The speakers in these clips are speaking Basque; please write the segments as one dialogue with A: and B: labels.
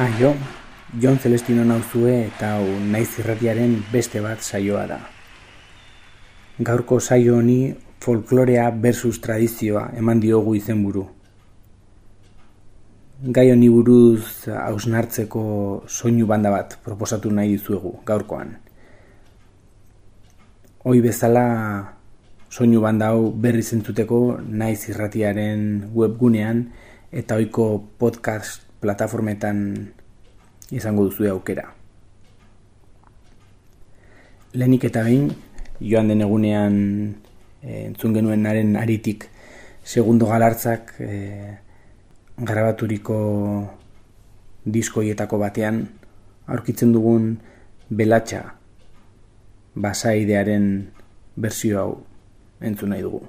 A: Jo, Jon Celestino nauzue eta hau naiz irratiaren beste bat saioa da. Gaurko saio honi folklorea versus tradizioa eman diogu izenburu. Gai honi buruz hausnartzeko soinu banda bat proposatu nahi dizuegu gaurkoan. Hoi bezala soinu banda hau berriz entzuteko naiz irratiaren webgunean eta ohiko podcast plataformetan izango duzue aukera. Lehenik eta behin, joan den egunean entzun genuenaren aritik segundo galartzak grabaturiko diskoietako batean aurkitzen dugun Belatxa basaidearen bersio hau entzun nahi dugu.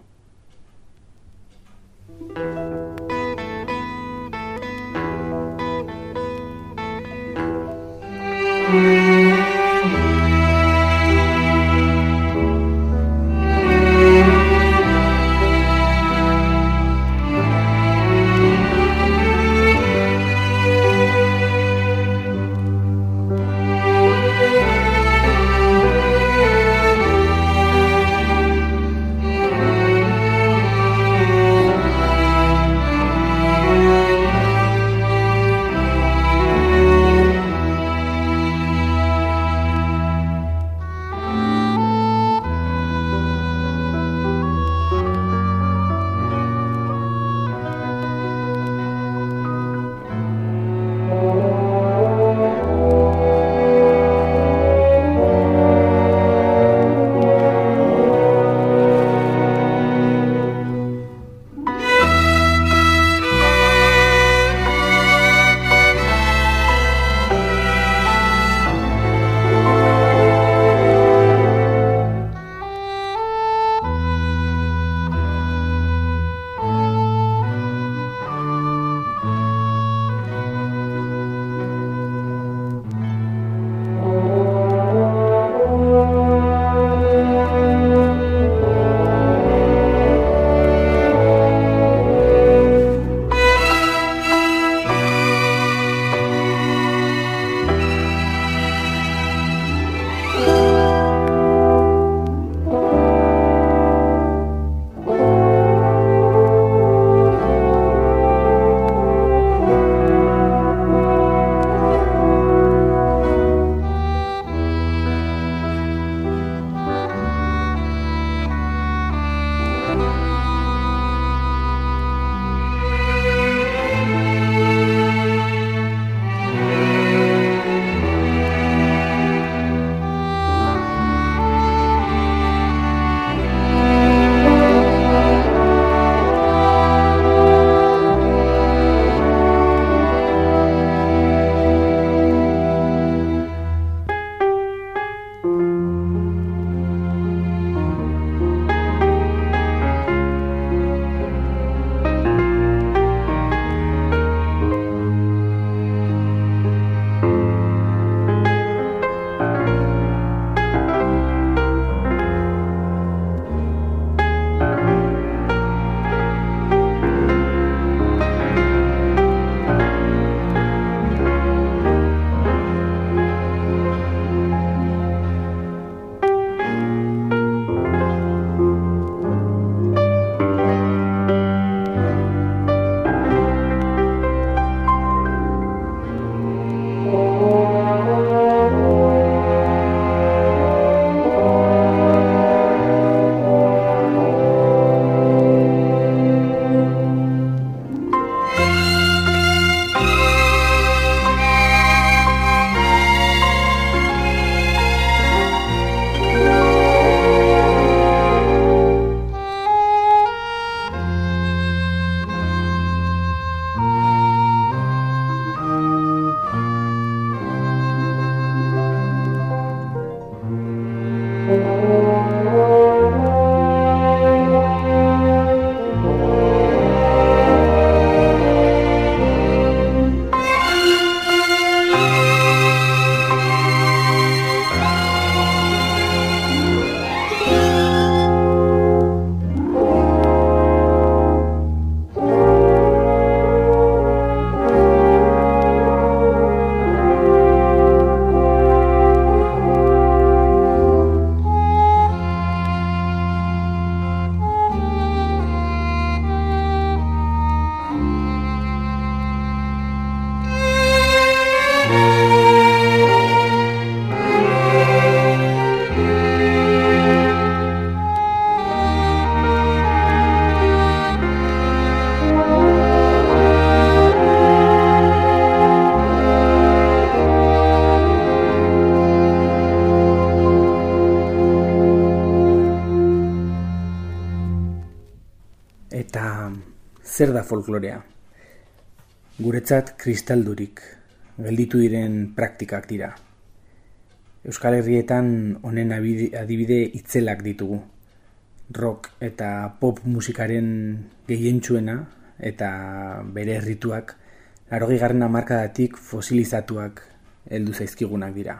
A: Eta zer da folklorea? Guretzat kristaldurik gelditu diren praktikak dira. Euskal Herrietan honen adibide itzelak ditugu. Rock eta pop musikaren gehientsuena eta bere errituak 80. hamarkadatik fosilizatuak heldu zaizkigunak dira.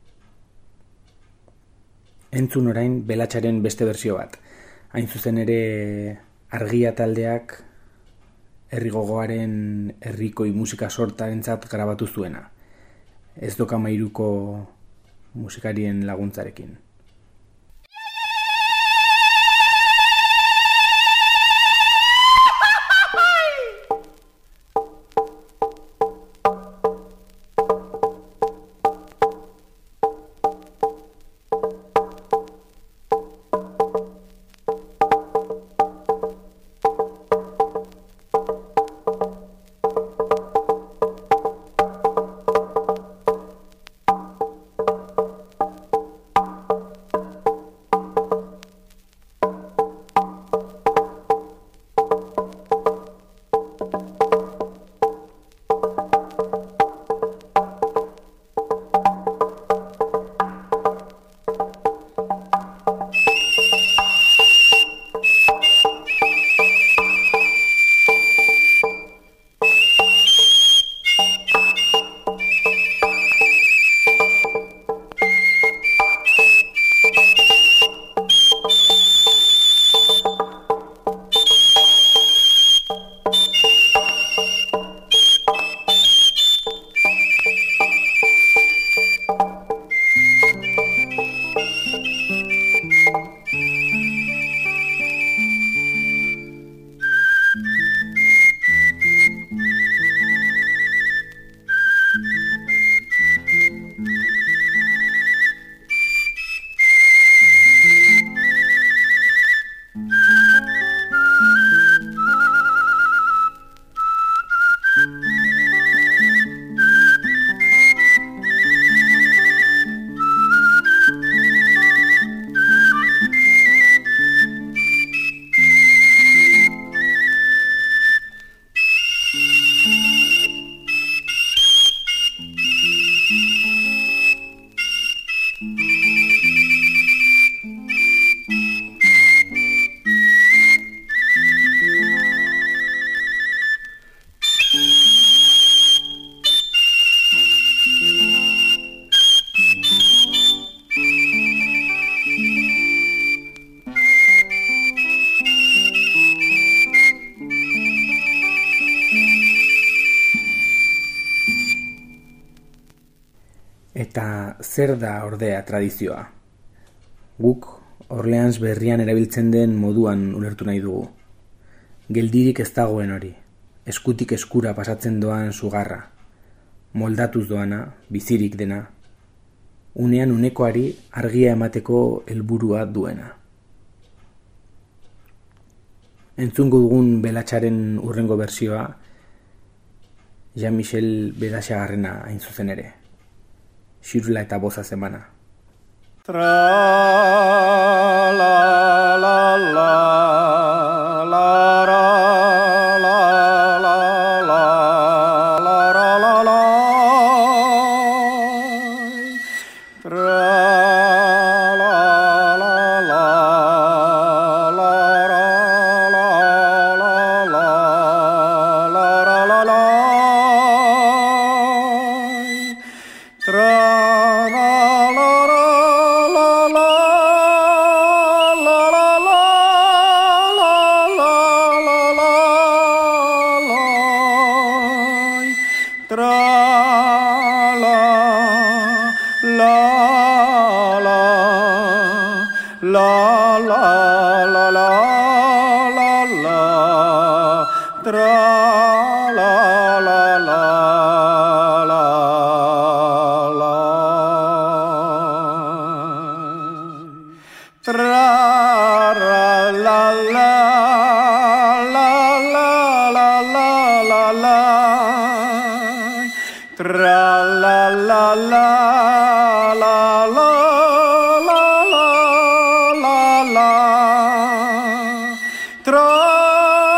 A: Entzun orain Belatxaren beste berzio bat. Hain zuzen ere Argia taldeak herri gogoaren herrikoi musika sortarentzat grabatu zuena. Ez Doka Amairuko musikarien laguntzarekin. Eta zer da ordea tradizioa? Guk Orleans berrian erabiltzen den moduan ulertu nahi dugu. Geldirik ez dagoen hori, eskutik eskura pasatzen doan sugarra, moldatuz doana, bizirik dena, unean unekoari argia emateko helburua duena. Entzungo dugun Belatxaren hurrengo bertsioa Jean-Michel Bedaxagarrena hain zuzen ere. Xirula eta boza zemana.
B: Tra la la la la ra la la la la ra la la tra la la la la ra la la la la ra la la tra tra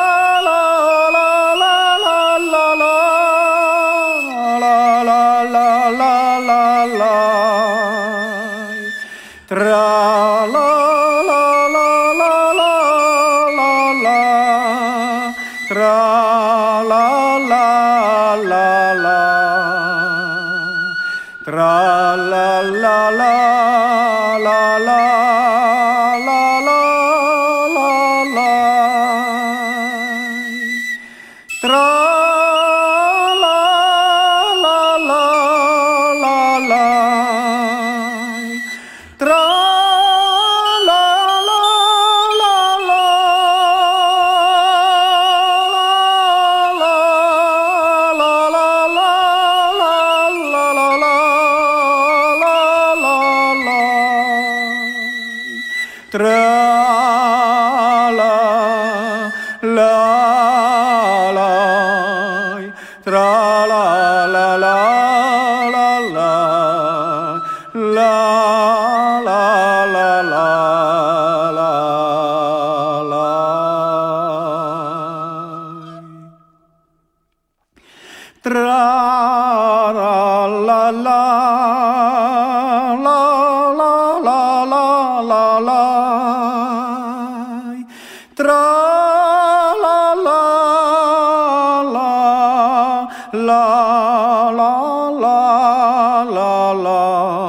B: tra la la la la, tra la la la la la la la la la, tra la la la la la, tra la la la la tra la la la, tra la la la la la, la la la la la la. Tra la la la la la la la la, tra la la la la la la la la,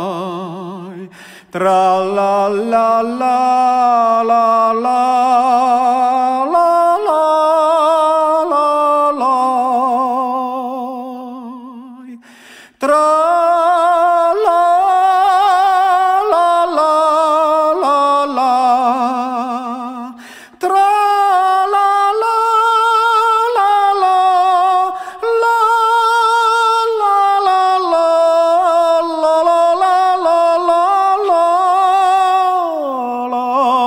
B: tra la la la la la la la la, tra la la la la la, tra la la la la la la la la la la la,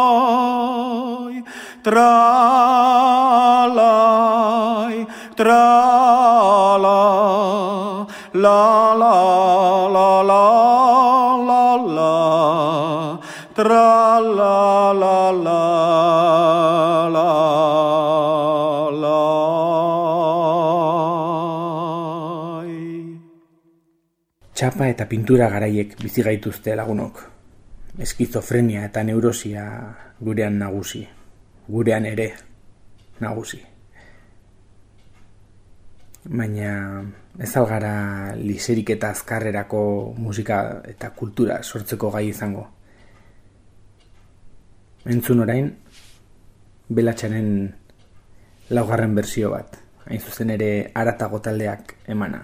B: tra la tra la la la la la la la, tra la la la la la.
A: Txapa eta pintura garaiek bizi gaituzte lagunok. Eskizofrenia eta neurosia gurean nagusi. Gurean ere nagusi. Baina ez algara liserik eta azkarrerako musika eta kultura sortzeko gai izango. Entzun orain, Belatxaren 4. bersio bat, hain zuzen ere Haratago taldeak emana.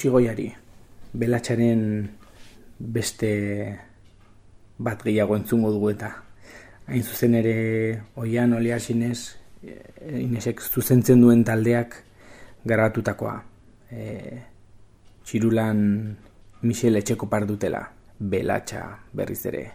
A: utzi goiari, belatxaren beste bat gehiago entzungo dugu eta hain zuzen ere Oian Oliasinez, Inesek zuzentzen duen taldeak garatutakoa. Txirulan Michel Etxekopar dutela, belatxa berriz ere.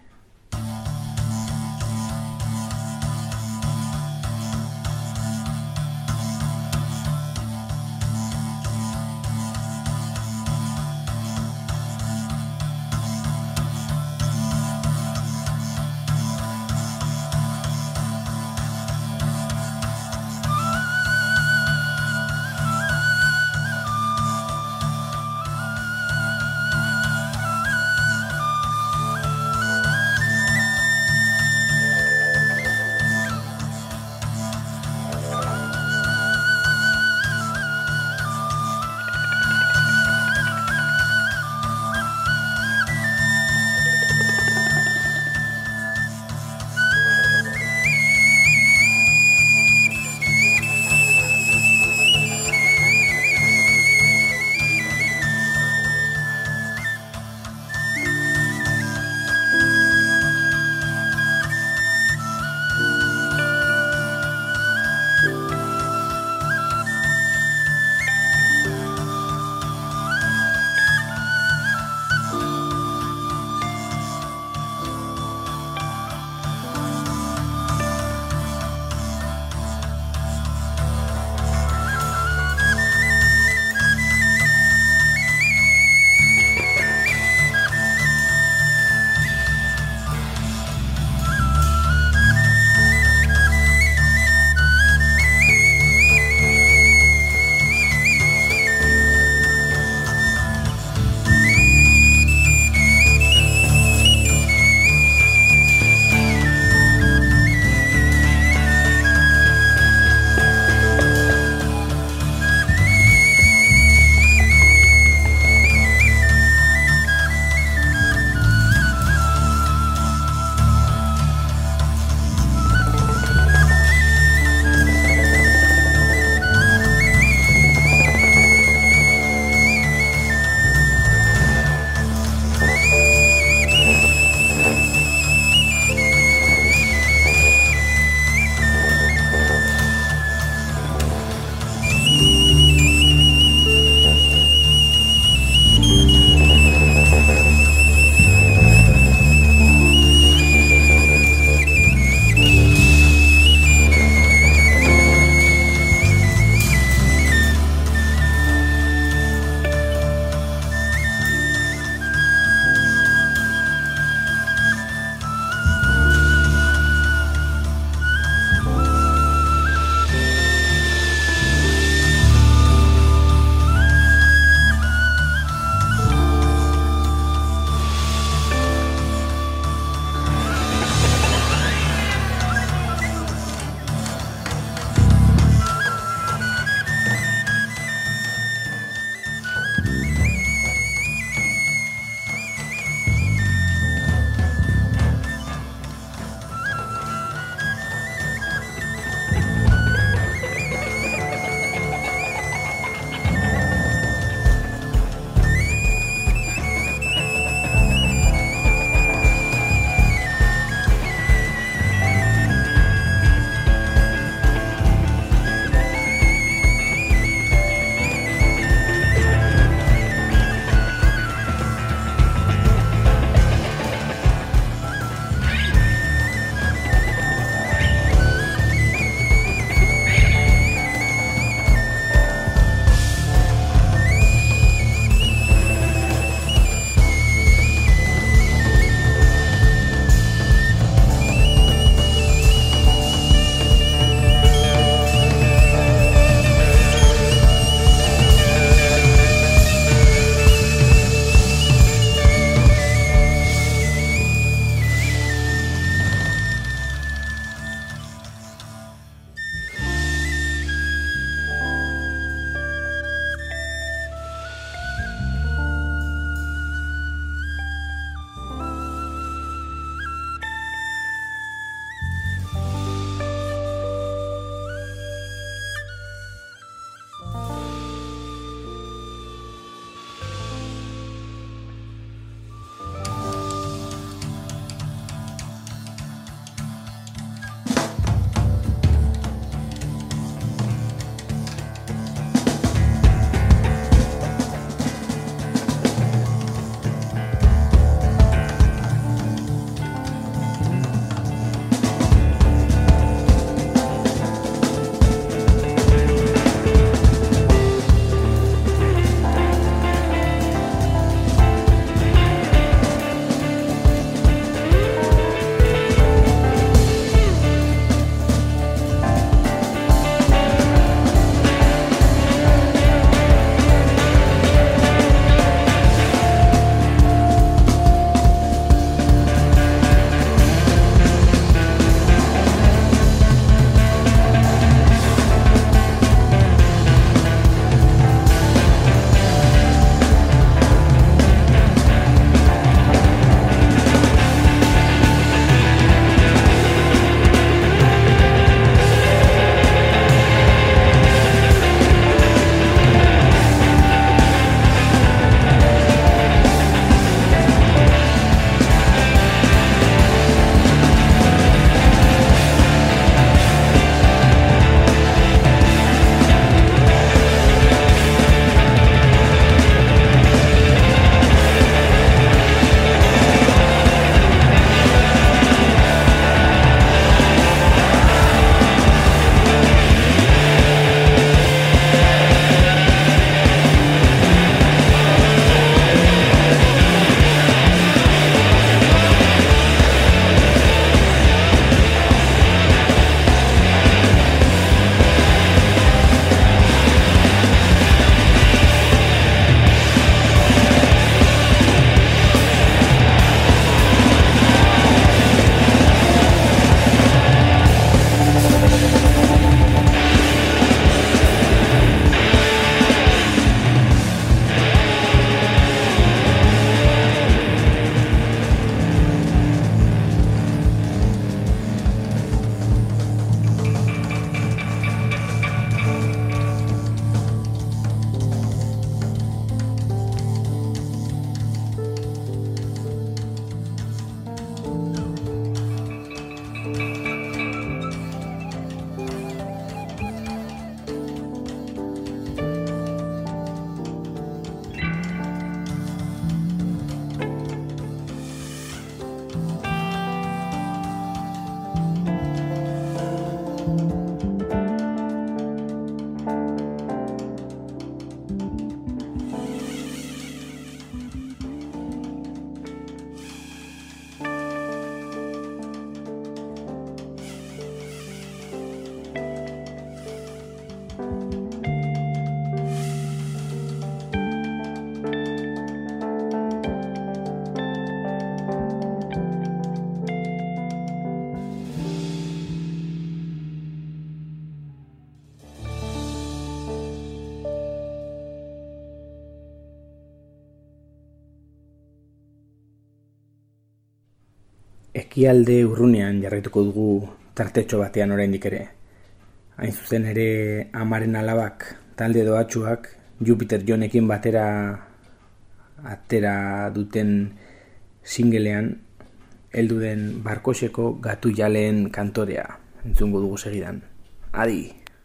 A: Ekialde urrunean jarraituko dugu tartetxo batean oraindik ere. Hain zuzen ere amaren alabak, talde doatxuak, Jupiter Jonekin batera atera duten singlean, heldu den Barkoseko Gatu jaleen kantorea entzungo dugu segidan. Adi!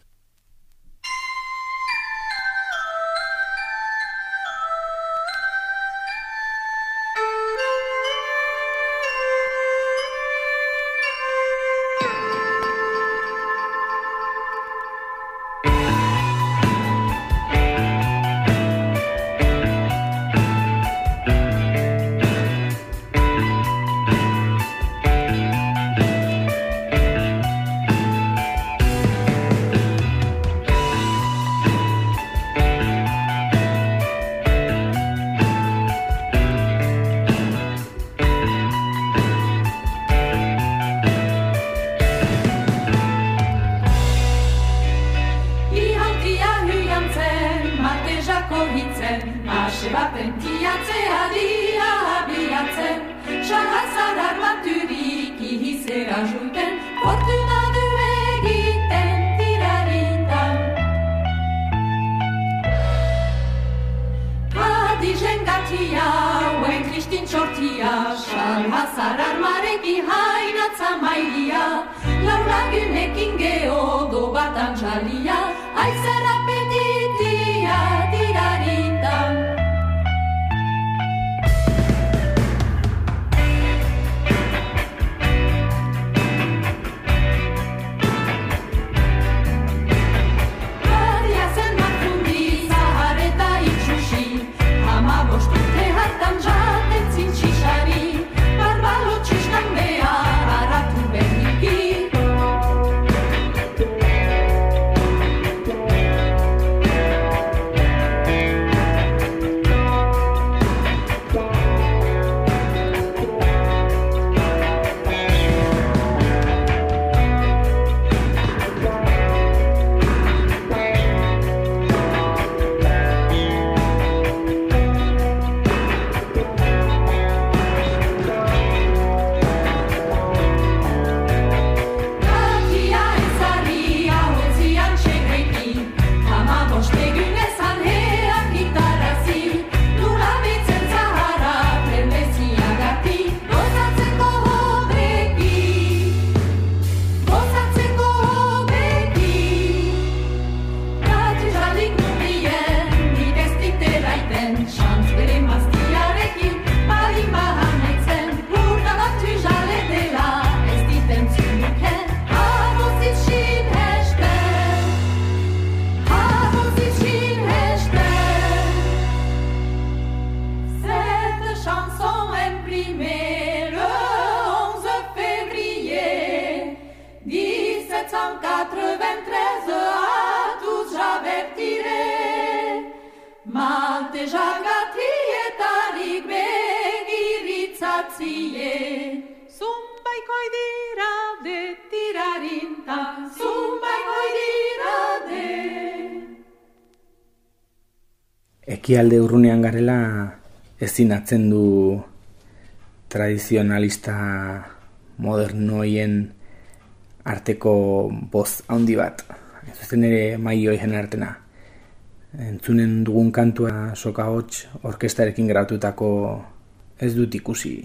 A: Ekialde urrunean garela ezin atzendu tradizionalista modernoien arteko boz handi bat. Zuzen ere Maio Ijen artena. Entzunen dugun kantua soka hots orkestarekin grabatutako ez dut ikusi.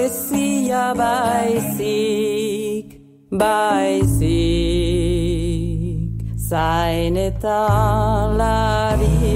C: Bye, see. zain eta lari.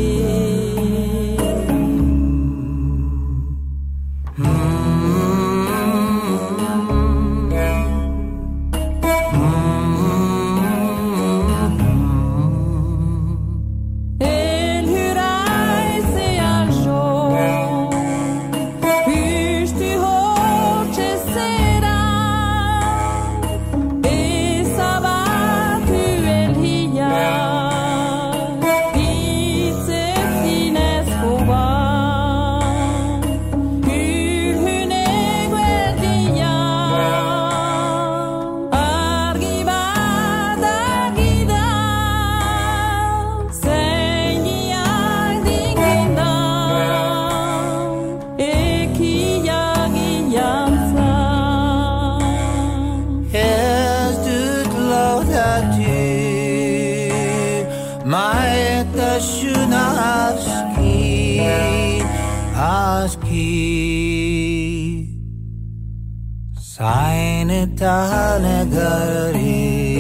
D: Zain eta negari.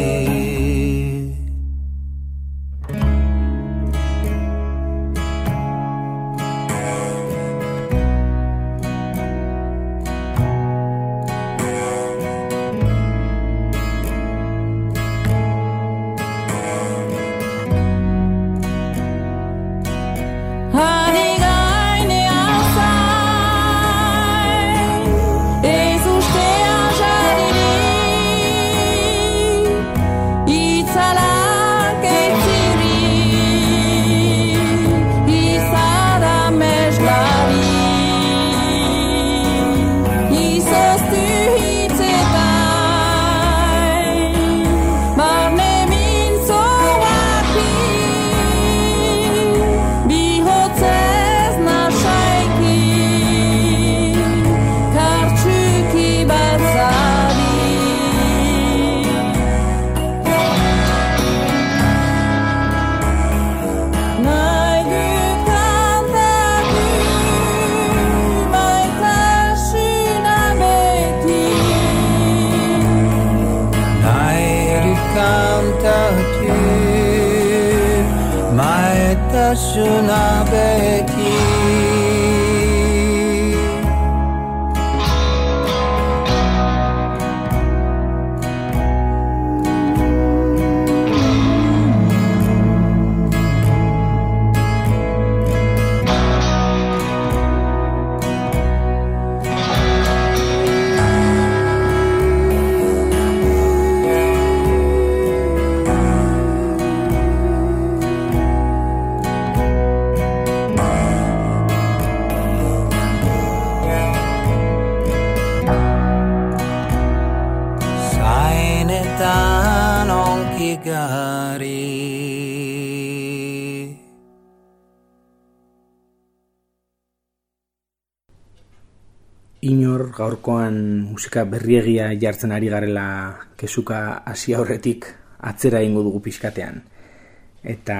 D: Maitasuna beti.
A: Inor gaurkoan musika berriegia jartzen ari garela kesuka hasi aurretik atzera egingo dugu pixkatean. Eta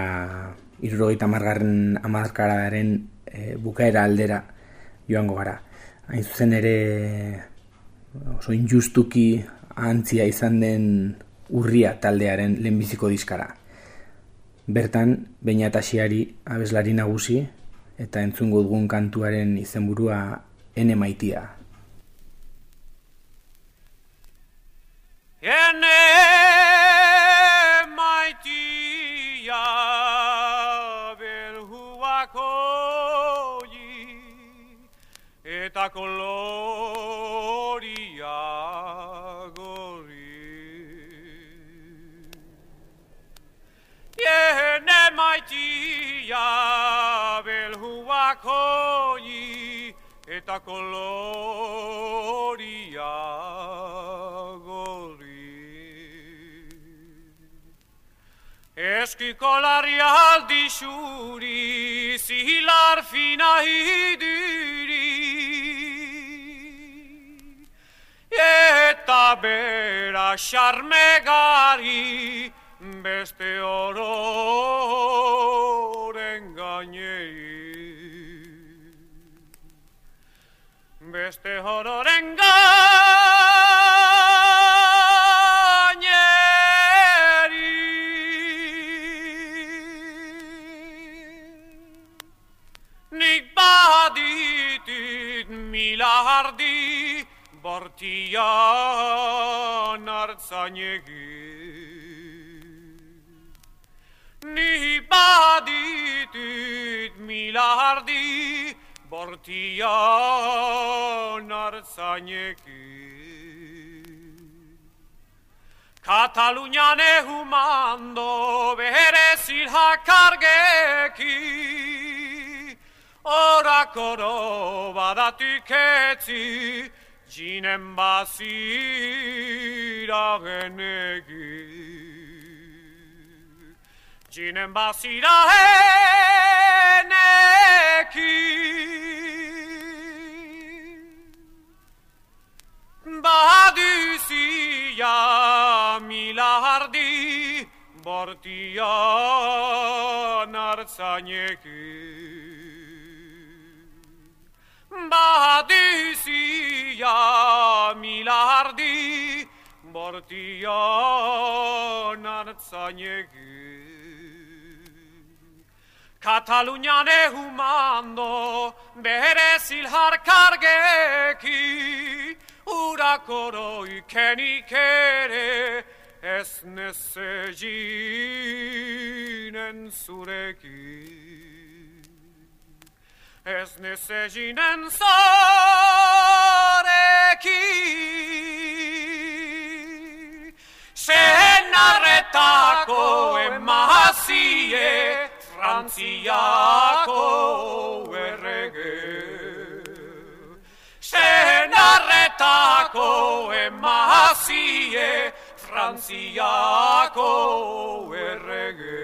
A: 70. hamarkadaren bukaera aldera joango gara. Hain zuzen ere oso injustuki antzia izan den Urria taldearen lehenbiziko diskara. Bertan, Beñat Asiari abeslari nagusi eta entzungo dugun kantuaren izenburua Ene maitia.
B: Ene maitia belhuakoi eta koloria gori. Ene maitia belhuakoi eta koloria gori. Eskikolarri aldi xuri, zilar fina hidiri, eta bera xarmegari, beste ororen gainei. Beste ororen gaineri. bortian artzainegi. Ni baditut milardi bortian artzainegi. Katalunian ehumando berezil hakargeki, orakoro badatuketzi, jinen bazira genegi. Jinen bazira geneki. Baduzia milardi bortian artzaineki. Baduzia milardi bortian artzaineki. Katalunian ehumando berezil harkargeki, urakoro ikenik ere ez nezeginen zurekin. Ez nezeginen zurekin. Senarretako emazie Frantziako errege. Senarretako emazie Frantziako errege.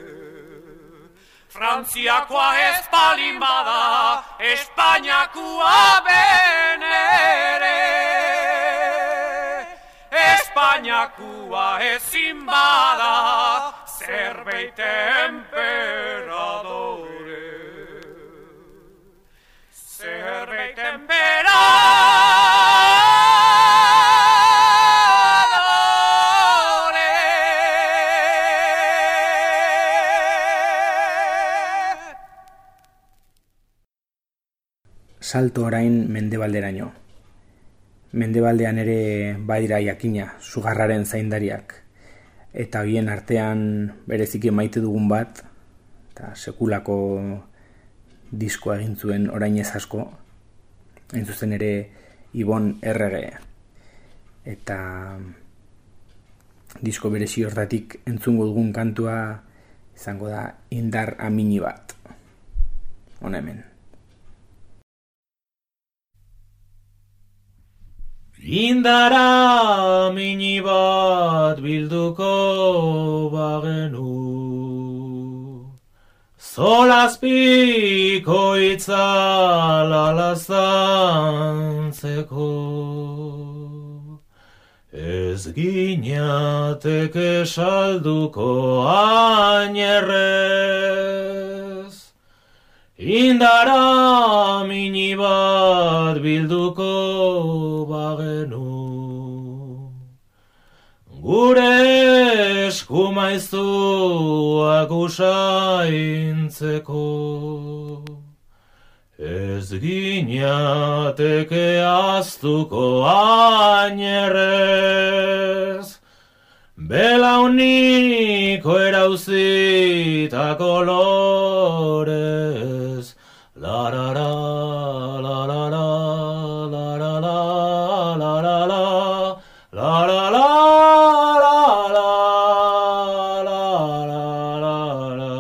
B: Frantziakoa ez palin bada, Espainiakoa benere. Espainiakoa ezin bada, zerbait emperadore. Zerbait emperadore.
A: Salto orain mendebalderaino. Mendebaldean ere badira jakina, sugarraren zaindariak. Eta bien artean bereziki maite dugun bat, eta sekulako diskoa egin zuen orain ez asko, hain zuzen ere Ibon Errege. Eta disko berezi hortatik entzungo dugun kantua izango da Indar amini bat. Hona hemen.
E: Indara mini bat bilduko bagenu, Zolazpiko itzal alazantzeko, ez ginateke salduko ainerrez. Indara mini bat bilduko bagenu, gure eskumaiztuak usaintzeko, ez ginateke aztuko ainerrez. Belauniko erauzita kolorez, la la la la la la la la la la la la la la la la.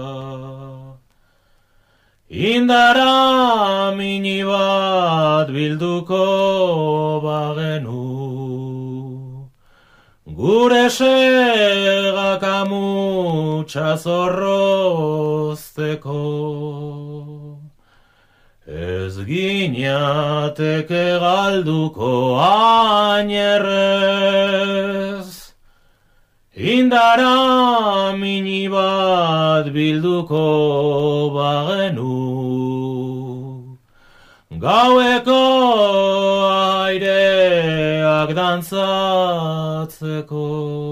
E: Indara mini bat bilduko bagenu, gure segak amutsa zorrozteko, ez ginateke galduko ainerrez. Indara mini bat bilduko bagenu, gaueko aireak dantzatzeko,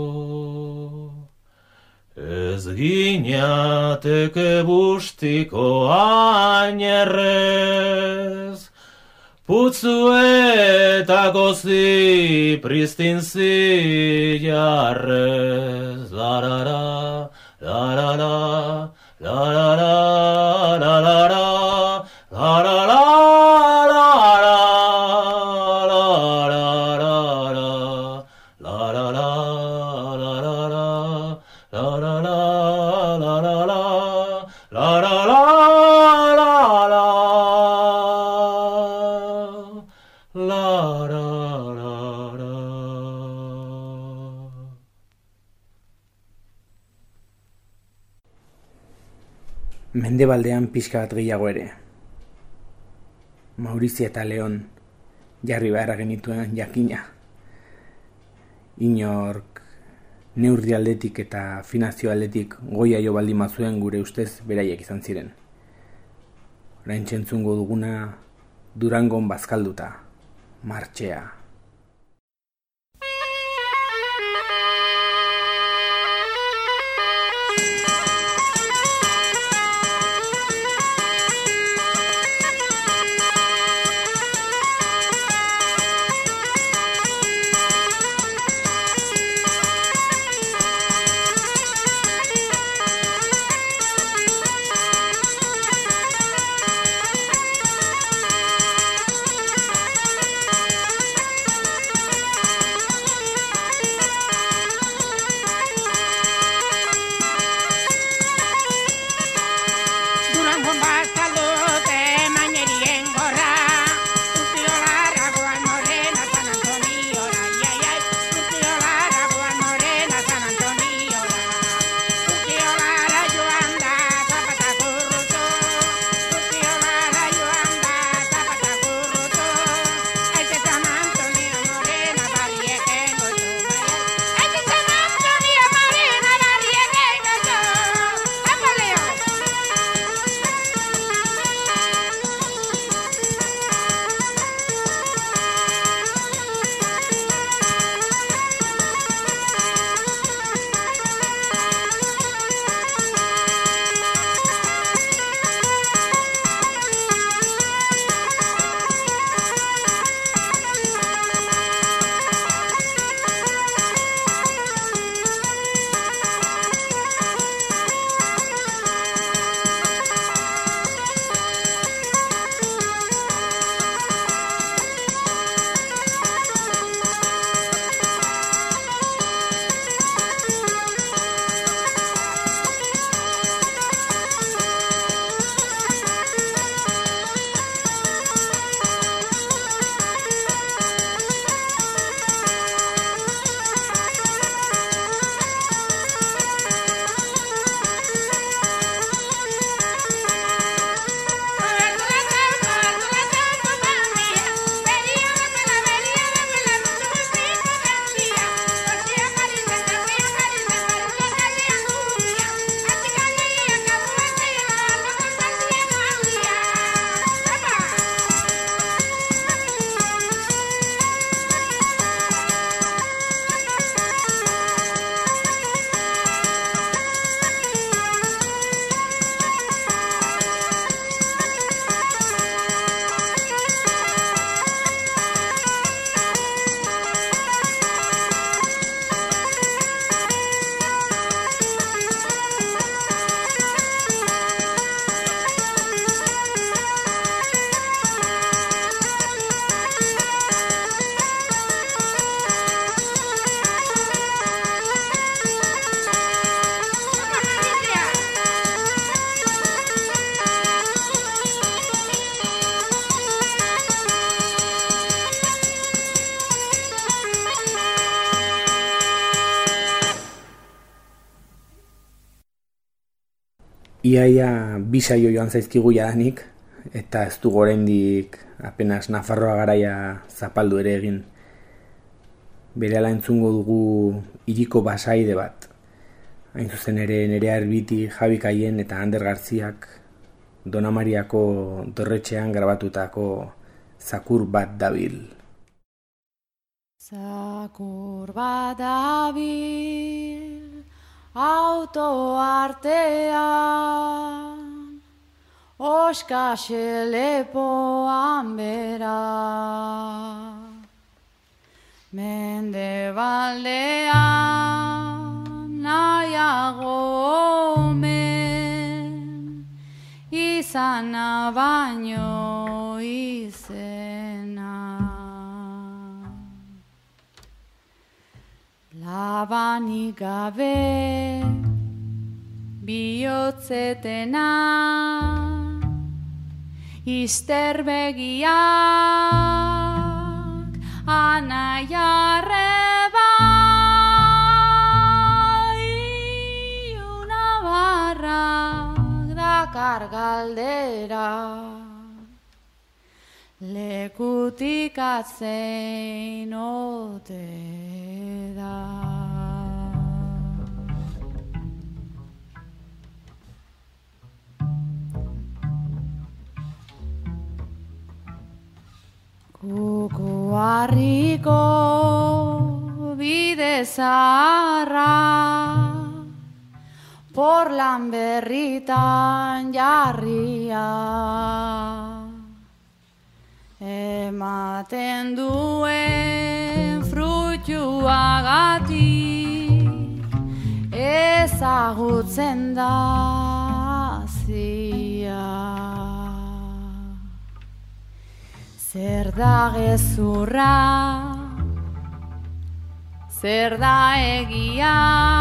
E: ez ginateke bustiko ainerrez. Putzuetako zipristin zilarrez, larara, larara, larara, larara, larara,
A: Mendebaldean pixka bat gehiago ere. Maurizia eta Leon jarri beharra genituen jakina. Inork neurri aldetik eta afinazio aldetik goia jo baldin bazuen gure ustez beraiek izan ziren. Orain txentzungo duguna Durangon bazkalduta, martxea. Iaia bi saio joan zaizkigu jadanik, eta ez dugu oraindik apenas Nafarroa garaia zapaldu ere egin. Berehala entzungo dugu hiriko basaide bat. Hain zuzen ere Nerea Erbiti, Javi Kaien eta Ander Garziak Dona Mariako dorretxean grabatutako Zakur bat dabil.
C: Zakur bat dabil auto artean, oskase lepoan bera. Mendebaldean nahiago omen, izana baino izena. Labanik gabe bihotzetena, izterbegiak anaiarreba, iuna barrak dakar galdera, lekutik atzein ote da. Kukuarriko bide zaharra, porlan berritan jarria, ematen duen fruituagatik ezagutzen da zia. Zer da gezurra, zer da egia,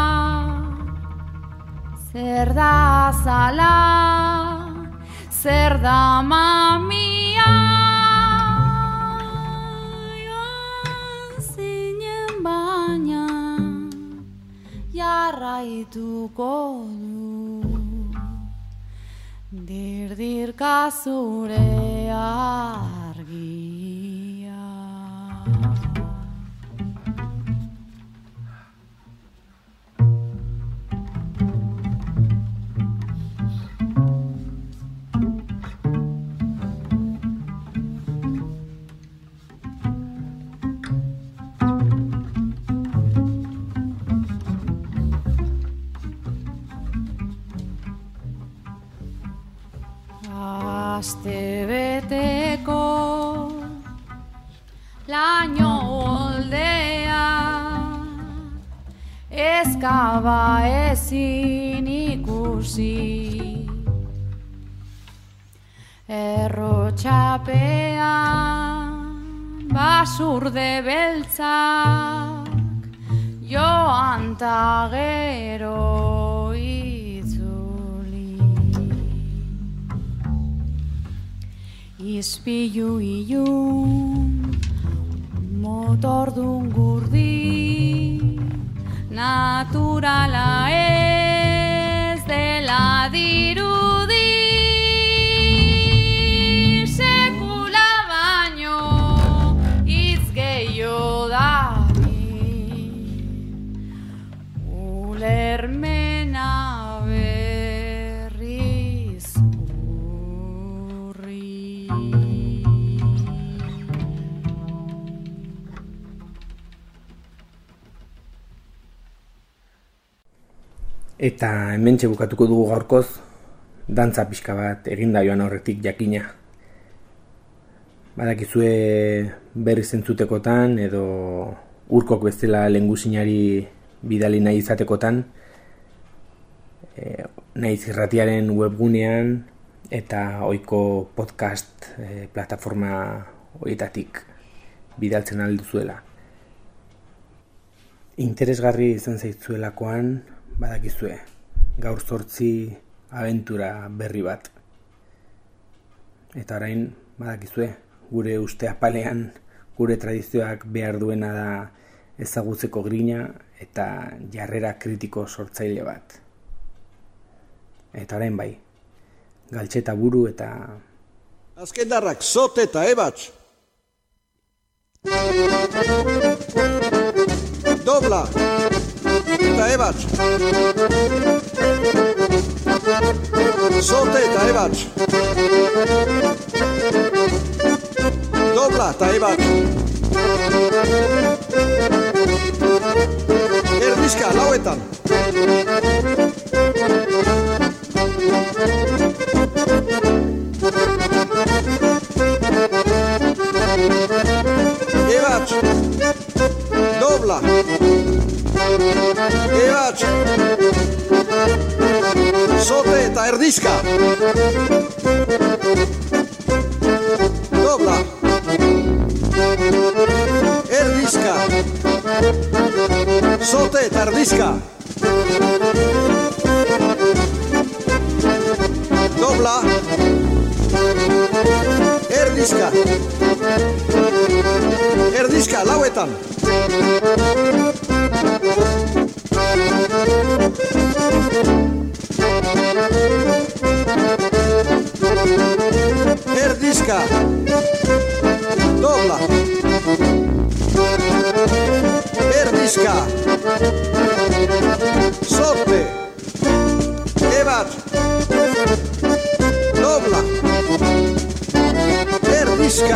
C: zer da azala, zer da mamia. Joan zinen baina jarraituko du, dirdirka zure argia. Astebeteko laino oldea, ezkaba ezin ikusi, errotxapean basurde beltzak joan ta gero itzuli. Izpilu ilun, motordun gurdi, naturala ez dela dirudi, sekula baino hitz gehiago dabil, ulermena berriz urri.
A: Eta hementxe bukatuko dugu gaurkoz, dantza pixka bat eginda joan horretik jakina. Badakizue berriz entzutekotan edo urkok bezala lengusinari bidali nahi izatekotan, Naiz Irratiaren webgunean eta ohiko podcast plataforma horietatik bidaltzen alduzuela. Interesgarri izan zaitzuelakoan, badakizue, gaur 8 abentura berri bat. Eta orain, badakizue, gure uste apalean, gure tradizioak behar duena da ezagutzeko grina eta jarrera kritiko sortzaile bat. Eta orain bai, galtzeta buru eta...
F: Azkendarrak zote eta ebatz. Dobla eta ebatz. Zote eta ebatz. Dobla eta ebatz. Erdizka, lauetan. ebatz. Sote eta erdizka. Dobla. Erdizka. Sote eta erdizka. Dobla. Erdizka. Erdizka, lauetan. Erdizka. Dobla. Erdizka. Sote. Ebatz. Dobla. Erdizka.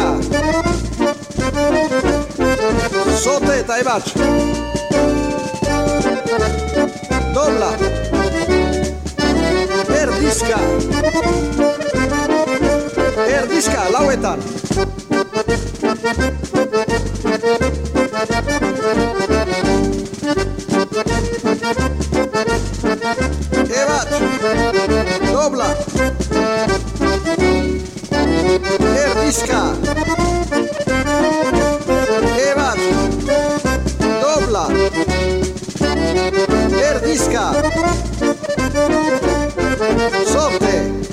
F: Sote eta ebatz. Dobla. Erdizka. Erdizka, lauetan. Ebatz. Dobla. Erdizka. Ebatz. Dobla. Erdizka. Sote.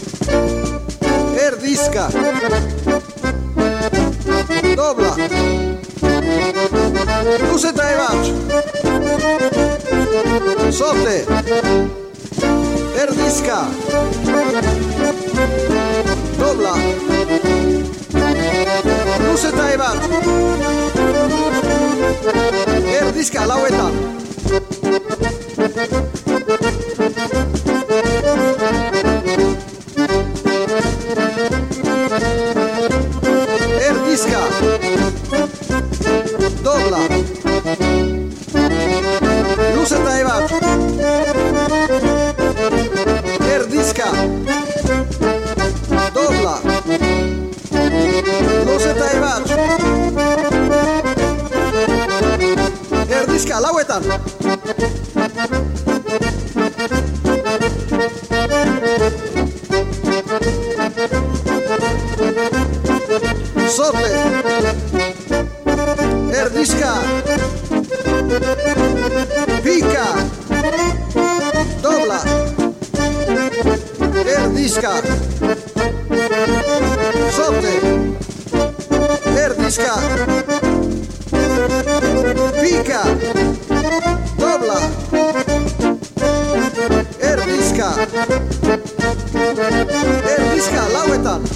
F: Erdizka. Dobla. Luz eta ebatz. Sote. Erdizka. Dobla. Luz eta ebatz. Erdizka, lauetan. Erdizka. Dobla. Luz eta ebatz. Erdizka. Dobla. Luz eta ebatz. Erdizka, lauetan. Sote. Erdizka. Pika. Dobla. Erdizka. Sote. Erdizka. Pika. Dobla. Erdizka. Erdizka, lauetan.